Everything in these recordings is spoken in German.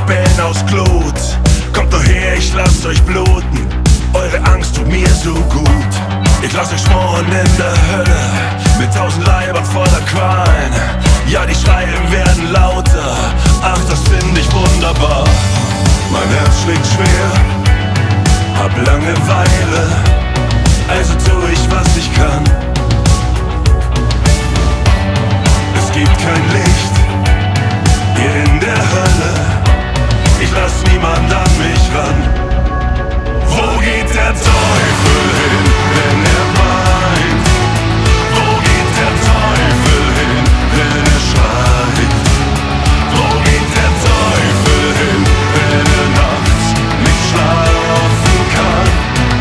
Rebellen aus Glut. Kommt nur her, ich lasst euch bluten. Eure Angst tut mir so gut. Ich lass euch schmoren in der Hölle, mit 1000 Leibern voller Qualen. Ja, die Schreie werden lauter, ach, das find ich wunderbar. Mein Herz schlägt schwer, hab Langeweile, also tu ich, was ich kann. Es gibt kein Licht hier in der Hölle, ich lass niemand an mich ran. Wo geht der Teufel hin, wenn er weint? Wo geht der Teufel hin, wenn er schreit? Wo geht der Teufel hin, wenn er nachts nicht schlafen kann?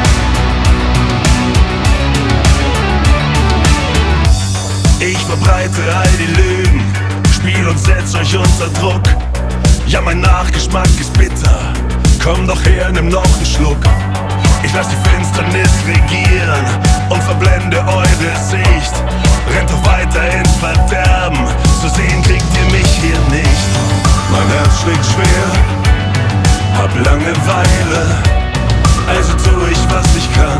Ich verbreite all die Lügen, spiel und setz euch unter Druck. Ja, mein Nachgeschmack ist bitter, komm doch her, nimm noch einen Schluck. Ich lass die Finsternis regieren und verblende eure Sicht. Rennt doch weiter ins Verderben, zu sehen kriegt ihr mich hier nicht. Mein Herz schlägt schwer, hab Langeweile, also tu ich, was ich kann.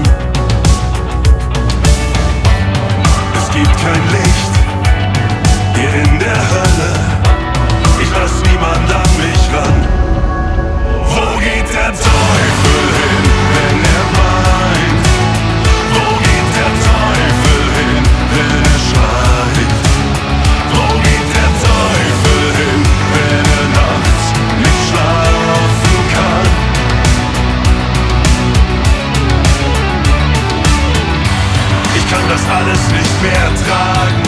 Es gibt kein Licht hier in der Hölle, ich lass niemand an mich ran. Wo geht der Teufel hin, wenn er weint? Wo geht der Teufel hin, wenn er schreit? Wo geht der Teufel hin, wenn er nachts nicht schlafen kann? Ich kann das alles nicht mehr tragen,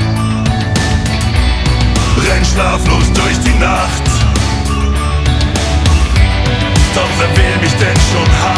renn schlaflos durch die Nacht. Doch wer will mich denn schon haben?